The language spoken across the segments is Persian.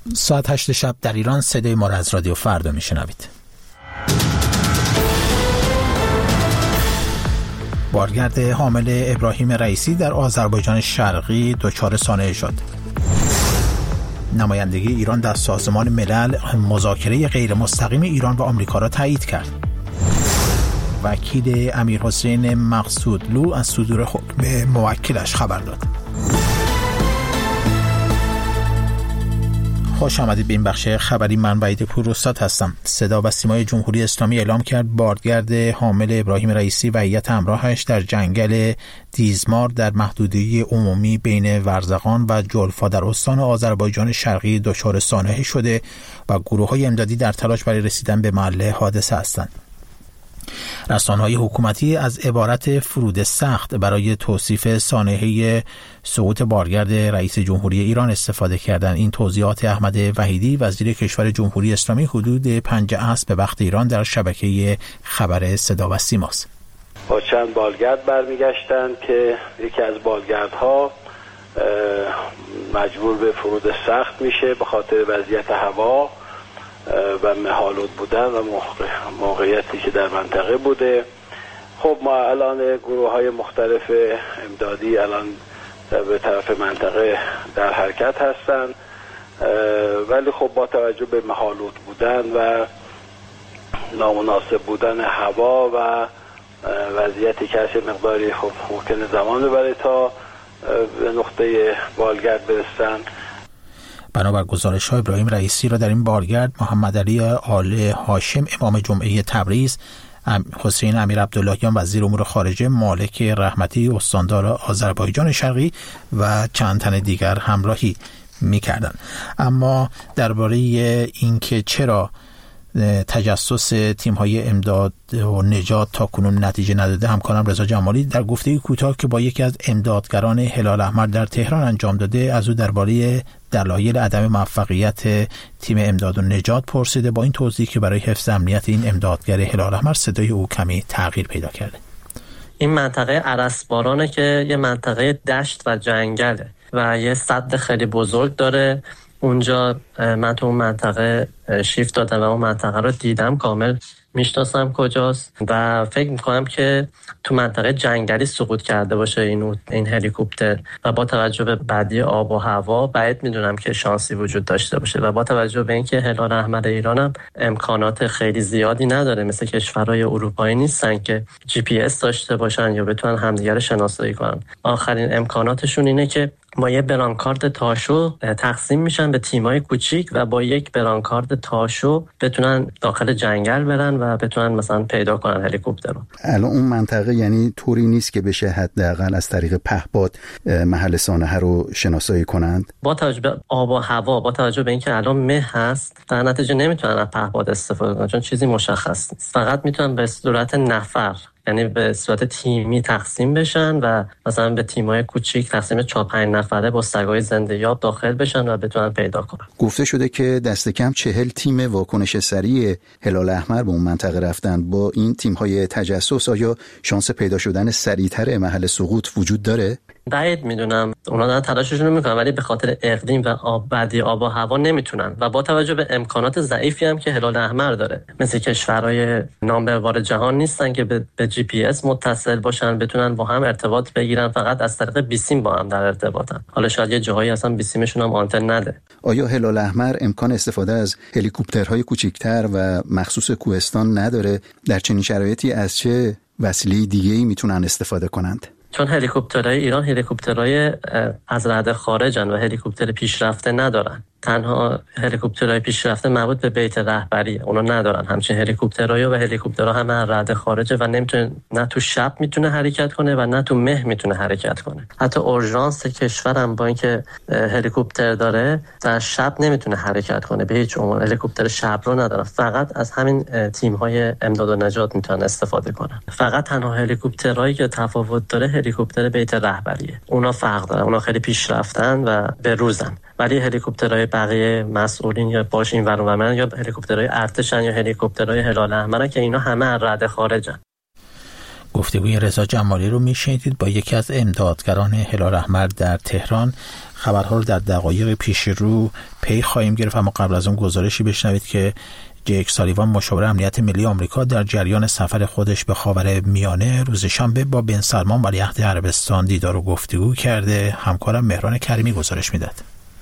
ساعت 8 شب در ایران صدای ما را از رادیو فردا میشنوید. بارگرد حامل ابراهیم رئیسی در آذربایجان شرقی دچار سانحه شد. نمایندگی ایران در سازمان ملل مذاکره غیر مستقیم ایران و آمریکا را تایید کرد. وکیل امیرحسین مقصودلو از صدور حکم موکلش خبر داد. خوش آمدید به این بخش خبری. من وحید پوراستاد هستم. صدا و سیمای جمهوری اسلامی اعلام کرد بارگرد حامل ابراهیم رئیسی و هیئت همراهش در جنگل دیزمار در محدوده عمومی بین ورزقان و جلفا در استان آذربایجان شرقی دچار سانحه شده و گروه‌های امدادی در تلاش برای رسیدن به محل حادثه هستند. رسانه‌های حکومتی از عبارت فرود سخت برای توصیف سانحه سقوط بارگرد رئیس جمهوری ایران استفاده کردند. این توضیحات احمد وحیدی وزیر کشور جمهوری اسلامی حدود 5 عصر به وقت ایران در شبکه خبر صدا و سیماست. با چند بالگرد برمیگشتند که یکی از بالگردها مجبور به فرود سخت میشه به خاطر وضعیت هوا و مه‌آلود بودن و موقعیتی که در منطقه بوده. خب ما الان گروه‌های مختلف امدادی الان به طرف منطقه در حرکت هستن، ولی خب با توجه به مه‌آلود بودن و نامناسب بودن هوا و وضعیتی که هست مقداری خب ممکنه زمان ببره تا به نقطه بالگرد برسن. بنابر گزارش‌های ابراهیم رئیسی را در این بارگرد محمد علی آل هاشم امام جمعه تبریز، حسین امیر عبداللهیان وزیر امور خارجه، مالک رحمتی استاندار آذربایجان شرقی و چند تن دیگر همراهی می‌کردند. اما درباره اینکه چرا تجسس تیم‌های امداد و نجات تا کنون نتیجه نداده، همکارم رضا جمالی در گفتگوی کوتاه که با یکی از امدادگران هلال احمر در تهران انجام داده از او درباره دلایل عدم موفقیت تیم امداد و نجات پرسیده، با این توضیح که برای حفظ امنیت این امدادگر هلال احمر صدای او کمی تغییر پیدا کرده. این منطقه ارسبارانه که یه منطقه دشت و جنگله و یه سد خیلی بزرگ داره. اونجا من تو اون منطقه شیفت دادم و اون منطقه رو دیدم، کامل میشناسم کجاست و فکر میکنم که تو منطقه جنگلی سقوط کرده باشه این هلیکوپتر و با توجه به بدی آب و هوا بعید میدونم که شانسی وجود داشته باشه و با توجه به اینکه هلال احمر ایران هم امکانات خیلی زیادی نداره، مثل کشورهای اروپایی نیستن که GPS داشته باشن یا بتونن همدیگه رو شناسایی کنن. آخرین امکاناتشون اینه که با یه برانکارد تاشو تقسیم میشن به تیمای کوچیک و با یک برانکارد تاشو بتونن داخل جنگل برن و بتونن مثلا پیدا کنن هلیکوپتر رو. الان اون منطقه یعنی طوری نیست که بشه حداقل از طریق پهپاد محل سانحه رو شناسایی کنند؟ با توجه به آب و هوا، با توجه به اینکه الان مه هست، در نتیجه نمیتونن از پهپاد استفاده کنن چون چیزی مشخص نیست. فقط میتونن به صورت نفر، یعنی به صورت تیمی تقسیم بشن و مثلا به تیم‌های کوچیک تقسیم 4-5 نفره با سگای زنده یاب داخل بشن و بتونن پیدا کنن. گفته شده که دست کم 40 تیم واکنش سریع هلال احمر به اون منطقه رفتن. با این تیم‌های تجسس آیا شانس پیدا شدن سریعتر محل سقوط وجود داره؟ بعید میدونم. اونا دارن تلاششون رو میکنن ولی به خاطر اقلیم و بدی آب و هوا نمیتونن و با توجه به امکانات ضعیفی هم که هلال احمر داره، مثل کشورهای نامبروار جهان نیستن که به GPS متصل باشن بتونن با هم ارتباط بگیرن، فقط از طریق بیسیم با هم در ارتباطن. حالا شاید یه جاهایی اصلا بیسیمشون هم آنتن نده. آیا هلال احمر امکان استفاده از هلیکوپترهای کوچکتر و مخصوص کوهستان نداره؟ در چنین شرایطی از چه وسیله دیگه‌ای میتونن استفاده کنند؟ چون هلیکوپترهای ایران هلیکوپترهای از رده خارجن و هلیکوپتر پیشرفته ندارن. تنها هلیکوپترهای پیشرفته مربوط به بیت رهبریه، اونا ندارن همچین هلیکوپترها و هلیکوپترها همه از رده خارجه و نمیتونه، نه تو شب میتونه حرکت کنه و نه تو مه میتونه حرکت کنه. حتی اورژانس کشورم با اینکه هلیکوپتر داره در شب نمیتونه حرکت کنه، به هیچ عنوان هلیکوپتر شب رو نداره. فقط از همین تیم‌های امداد و نجات میتونن استفاده کنن. فقط تنها هلیکوپترهایی که تفاوت داره هلیکوپتر بیت رهبریه، اونا فرق دارن، اونا خیلی پیشرفتن و به روزن. ولی هلیکوپترهای بقیه مسئولین یا باش این ورانورن یا هلیکوپترهای ارتشن یا هلیکوپترهای هلال احمر که اینا همه از رده خارجن. گفتگوی رضا جمالی رو میشنیدید با یکی از امدادگران هلال احمر در تهران. خبرها رو در دقایق پیش رو پی خواهیم گرفت، اما قبل از اون گزارشی بشنوید که جیک سالیوان مشاور امنیت ملی آمریکا در جریان سفر خودش به خاورمیانه روز شنبه با بن سلمان ولیعهد عربستان دیدار و گفتگو کرده. همکارم مهران کریمی گزارش میداد.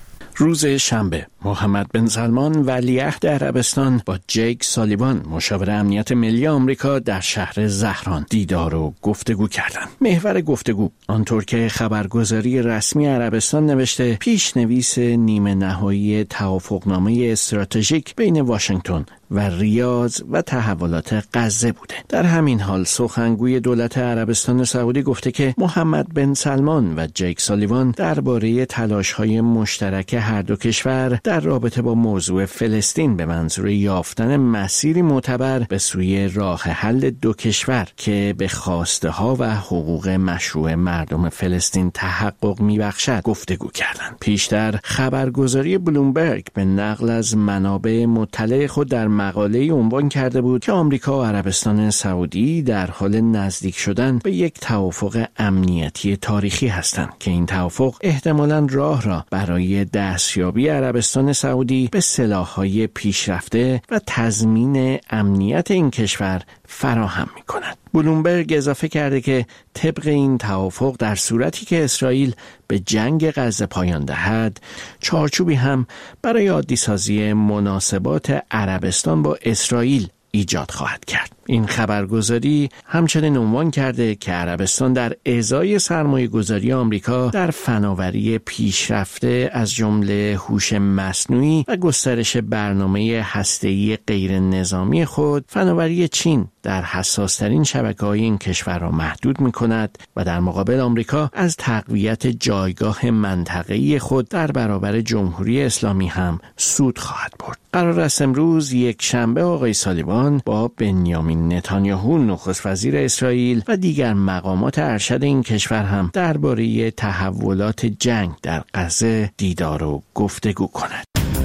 روز شنبه محمد بن سلمان ولیعهد عربستان با جیک سالیوان مشاور امنیت ملی آمریکا در شهر زهران دیدار و گفتگو کردند. محور گفتگو آنطور که خبرگزاری رسمی عربستان نوشته پیشنویس نیمه نهایی توافقنامه استراتژیک بین واشنگتن و ریاض و تحولات غزه بوده. در همین حال سخنگوی دولت عربستان سعودی گفته که محمد بن سلمان و جیک سالیوان درباره تلاش‌های مشترک هر دو کشور در رابطه با موضوع فلسطین به منظور یافتن مسیری معتبر به سوی راه حل دو کشور که به خواسته ها و حقوق مشروع مردم فلسطین تحقق میبخشد گفتگو کردند. پیشتر خبرگزاری بلومبرگ به نقل از منابع مطلع خود در مقاله‌ای عنوان کرده بود که آمریکا و عربستان سعودی در حال نزدیک شدن به یک توافق امنیتی تاریخی هستند که این توافق احتمالاً راه را برای دستیابی عربستان سعودی به سلاح‌های پیشرفته و تضمین امنیت این کشور فراهم می‌کند. بلومبرگ اضافه کرده که طبق این توافق در صورتی که اسرائیل به جنگ غزه پایان دهد، چارچوبی هم برای عادی‌سازی مناسبات عربستان با اسرائیل ایجاد خواهد کرد. این خبرگزاری همچنین عنوان کرده که عربستان در ازای سرمایه‌گذاری آمریکا در فناوری پیشرفته از جمله هوش مصنوعی و گسترش برنامه هسته‌ای غیر نظامی خود، فناوری چین در حساس‌ترین شبکه‌های این کشور را محدود می‌کند و در مقابل آمریکا از تقویت جایگاه منطقه‌ای خود در برابر جمهوری اسلامی هم سود خواهد برد. قرار است امروز یک شنبه آقای سالیوان با بنیامین نتانیاهو نخست وزیر اسرائیل و دیگر مقامات ارشد این کشور هم درباره تحولات جنگ در غزه دیدار و گفتگو کند.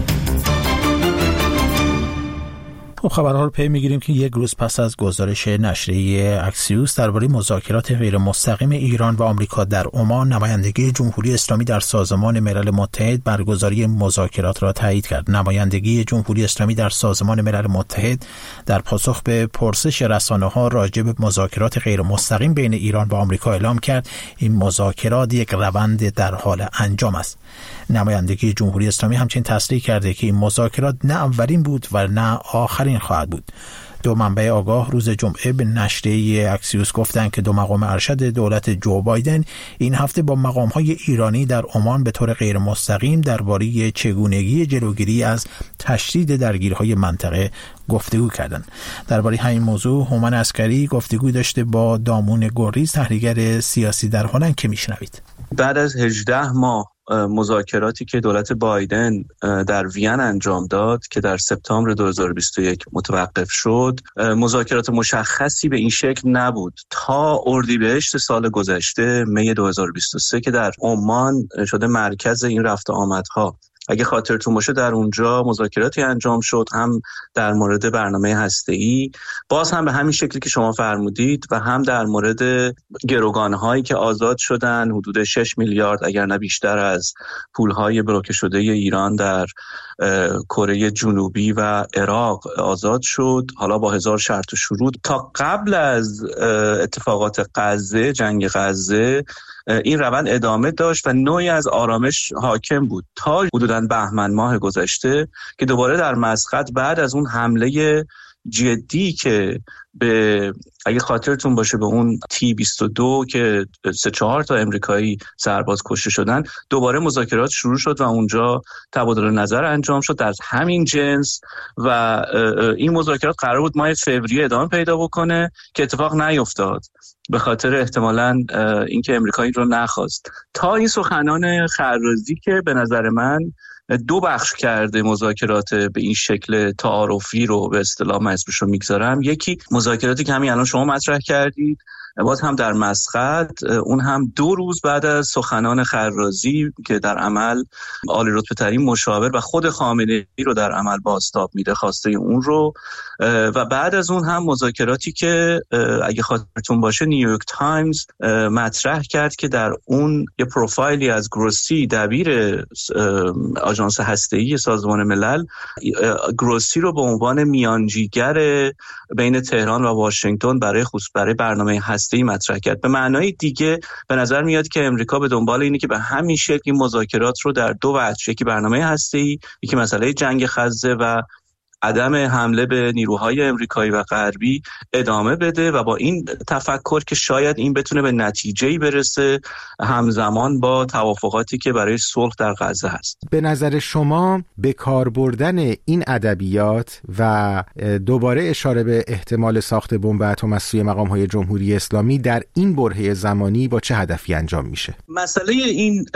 خبرها رو پی میگیریم که یک روز پس از گزارش نشریه اکسیوس درباره مذاکرات غیر مستقیم ایران و آمریکا در عمان، نمایندگی جمهوری اسلامی در سازمان ملل متحد برگزاری مذاکرات را تایید کرد. نمایندگی جمهوری اسلامی در سازمان ملل متحد در پاسخ به پرسش رسانه‌ها راجع به مذاکرات غیر مستقیم بین ایران و آمریکا اعلام کرد این مذاکرات یک روند در حال انجام است. نمایندگی جمهوری اسلامی همچنین تصریح کرده که این مذاکرات نه اولین بود و نه آخرین خواهد بود. دو منبع آگاه روز جمعه به نشریه اکسیوس گفتند که دو مقام ارشد دولت جو بایدن این هفته با مقام‌های ایرانی در عمان به طور غیر مستقیم درباره چگونگی جلوگیری از تشدید درگیری‌های منطقه گفتگو کردند. درباره همین موضوع هومن عسکری گفتگو داشته با دامون گریز، تحلیلگر سیاسی در هلند، که میشنوید. بعد از 18 ماه مذاکراتی که دولت بایدن در وین انجام داد که در سپتامبر 2021 متوقف شد، مذاکرات مشخصی به این شکل نبود تا اردیبهشت سال گذشته، می 2023، که در عمان شده مرکز این رفت آمدها. اگه خاطرتون باشه در اونجا مذاکراتی انجام شد، هم در مورد برنامه هسته‌ای، باز هم به همین شکلی که شما فرمودید، و هم در مورد گروگان‌هایی که آزاد شدن، حدود 6 میلیارد اگر نه بیشتر از پول‌های بلوکه شده ایران در کره جنوبی و عراق آزاد شد، حالا با 1000 شرط و شروط. تا قبل از اتفاقات غزه، جنگ غزه، این روند ادامه داشت و نوعی از آرامش حاکم بود تا حدوداً بهمن ماه گذشته که دوباره در مسقط بعد از اون حمله جدی که به، اگه خاطرتون باشه، به اون T-22 که 3-4 تا امریکایی سرباز کشته شدن، دوباره مذاکرات شروع شد و اونجا تبادل نظر انجام شد در همین جنس و این مذاکرات قرار بود ماه فوریه ادامه پیدا بکنه که اتفاق نیفتاد به خاطر احتمالاً اینکه امریکایی رو نخواست. تا این سخنان خرازی که به نظر من دو بخش کرده مذاکرات به این شکل تعارفی رو به اصطلاح من اسمش رو میگذارم. یکی مذاکراتی که همین الان شما مطرح کردید باز هم در مسقط، اون هم 2 روز بعد از سخنان خرازی که در عمل عالی رتبه ترین مشاور و خود خامنه‌ای رو در عمل بازتاب میده خواسته اون رو. و بعد از اون هم مذاکراتی که اگه خاطرتون باشه نیویورک تایمز مطرح کرد که در اون یه پروفایلی از گروسی، دبیر آژانس هسته‌ای سازمان ملل، گروسی رو به عنوان میانجیگر بین تهران و واشنگتن برای برنامه هسته‌ای مطرح کرد. به معنای دیگه به نظر میاد که امریکا به دنبال اینه که به همین شکل این مذاکرات رو در 2 وجه، یکی برنامه هسته‌ای، یکی مسئله جنگ غزه و عدم حمله به نیروهای امریکایی و غربی ادامه بده و با این تفکر که شاید این بتونه به نتیجه‌ای برسه همزمان با توافقاتی که برای صلح در غزه هست. به نظر شما به کار بردن این ادبیات و دوباره اشاره به احتمال ساخت بمب اتم از سوی مقام‌های جمهوری اسلامی در این برهه زمانی با چه هدفی انجام میشه؟ مسئله این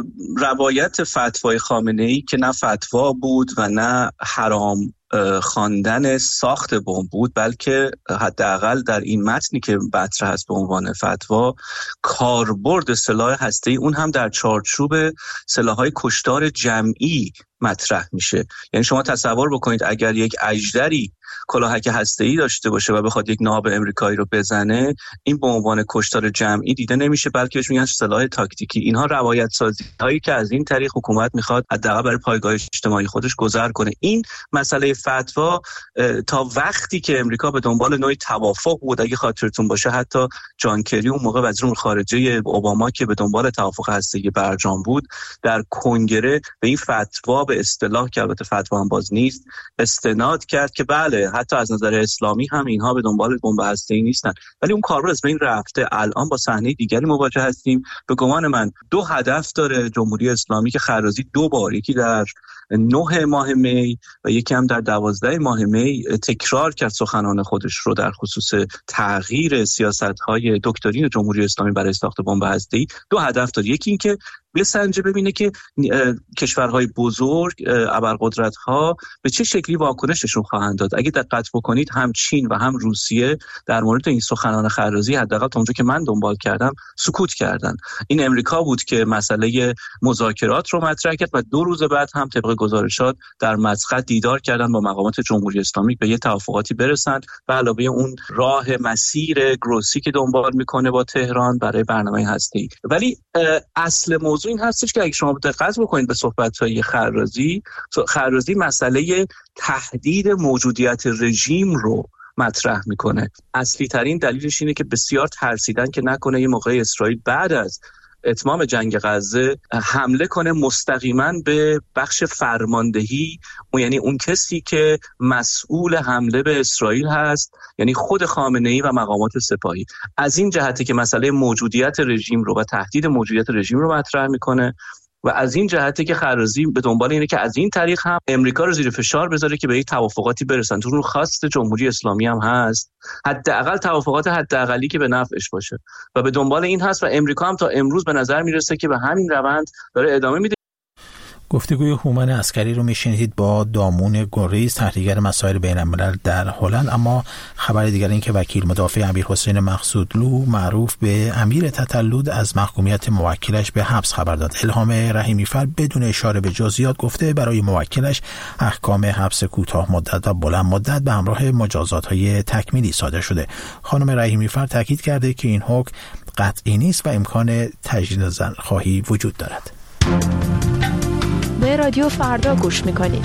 روایت فتوای خامنه‌ای که نه فتوا بود و نه حرام خواندن ساخت بمب بود، بلکه حداقل در این متنی که مطرح است به عنوان فتوا، کاربرد سلاح هسته‌ای اون هم در چارچوب سلاح‌های کشتار جمعی مطرح میشه. یعنی شما تصور بکنید اگر یک اژدری کلاهک هسته‌ای داشته باشه و بخواد یک ناب امریکایی رو بزنه، این به عنوان کشتار جمعی دیده نمیشه، بلکه بهش میگن سلاح تاکتیکی. اینها روایت سازی هایی که از این طریق حکومت میخواد حداقل برای پایگاه اجتماعی خودش گذر کنه. این مسئله فتوا تا وقتی که امریکا به دنبال نوعی توافق بود، اگه خاطرتون باشه حتی جان کری اون موقع وزیر امور خارجه اوباما که به دنبال توافق هسته‌ای برجام بود، در کنگره به این فتوا به اصطلاح که البته فتوا هم باز نیست استناد کرد که بله حتی از نظر اسلامی هم اینها به دنبال بمب هسته‌ای نیستن. ولی اون کار رو از بین رفته. الان با صحنه دیگری مواجه هستیم. به گمان من 2 هدف داره جمهوری اسلامی که خرازی 2 بار، یکی در 9 ماه می و یکی هم در 12 ماه می تکرار کرد سخنان خودش رو در خصوص تغییر سیاست‌های دکترین جمهوری اسلامی برای ساخت بمب هسته‌ای. 2 هدف داره. یکی این که بسنجه ببینه که کشورهای بزرگ، ابرقدرت‌ها به چه شکلی واکنششون خواهند داد. اگه دقت بکنید هم چین و هم روسیه در مورد این سخنان خرازی حداقل تا اونجا که من دنبال کردم سکوت کردن. این امریکا بود که مسئله مذاکرات رو مطرح کرد و 2 روز بعد هم طبق گزارشات در مسقط دیدار کردن با مقامات جمهوری اسلامی به یه توافقاتی برسند و علاوه اون راه مسیر گروسی که دنبال میکنه با تهران برای برنامه هسته‌ای. ولی اصل موضوع این هستش که اگه شما دقت بکنید به صحبت‌های خرازی مسئله تهدید موجودیت رژیم رو مطرح میکنه. اصلی ترین دلیلش اینه که بسیار ترسیدن که نکنه یه موقع اسرائیل بعد از اتمام جنگ غزه حمله کنه مستقیما به بخش فرماندهی، یعنی اون کسی که مسئول حمله به اسرائیل هست، یعنی خود خامنه‌ای و مقامات سپاهی. از این جهته که مسئله موجودیت رژیم رو و تهدید موجودیت رژیم رو مطرح میکنه و از این جهته که خرازی به دنبال اینه که از این طریق هم امریکا رو زیر فشار بذاره که به یک توافقاتی برسن. تو خواست جمهوری اسلامی هم هست حداقل توافقات حداقلی که به نفعش باشه و به دنبال این هست و امریکا هم تا امروز به نظر میرسه که به همین روند داره ادامه میده. گفتگوی هومن عسکری رو میشنید با دامون گریز، تحلیلگر مسائل بین الملل در هلند. اما خبر دیگر این که وکیل مدافع امیرحسین مقصودلو معروف به امیر تتلود از محکومیت موکلش به حبس خبر داد. الهام رحیمی‌فر بدون اشاره به جزئیات گفته برای موکلش احکام حبس کوتاه مدت و بلند مدت به همراه مجازات‌های تکمیلی صادر شده. خانم رحیمی‌فر تاکید کرده که این حکم قطعی نیست و امکان تجدید نظرخواهی وجود دارد. به رادیو فردا گوش میکنید.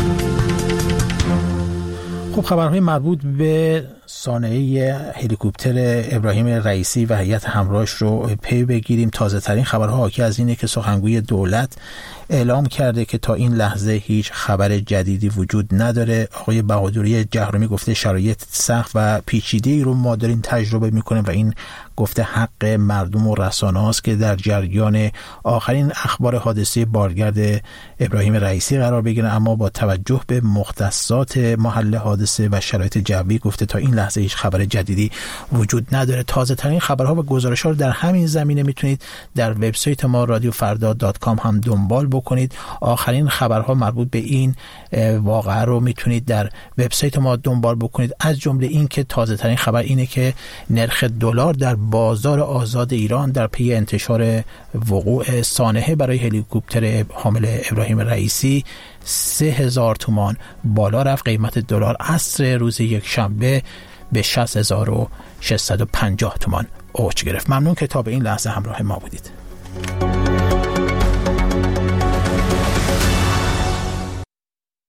خب خبرهای مربوط به صانعه هلیکوپتر ابراهیم رئیسی و هیئت همراهش رو پی بگیریم. تازه ترین خبرها حاکی از اینه که سخنگوی دولت اعلام کرده که تا این لحظه هیچ خبر جدیدی وجود نداره. آقای بهادری جهرمی گفته شرایط سخت و پیچیده‌ای رو ما داریم تجربه میکنیم و این گفته حق مردم و رسانه است که در جریان آخرین اخبار حادثه بارگرد ابراهیم رئیسی قرار بگیرن، اما با توجه به مختصات محل حادثه و شرایط جوی گفته تا این لحظه هیچ خبر جدیدی وجود نداره. تازه ترین خبرها و گزارش‌ها رو در همین زمینه میتونید در وبسایت ما radiofarda.com هم دنبال بکنید. آخرین خبرها مربوط به این واقعه رو میتونید در وبسایت ما دنبال بکنید. از جمله این که تازه ترین خبر اینه که نرخ دلار در بازار آزاد ایران در پی انتشار وقوع سانحه برای هلیکوپتر حامل ابراهیم رئیسی 3000 تومان بالا رفت. قیمت دلار عصر روز یک شنبه به 60650 تومان اوج گرفت. ممنون که تا به این لحظه همراه ما بودید.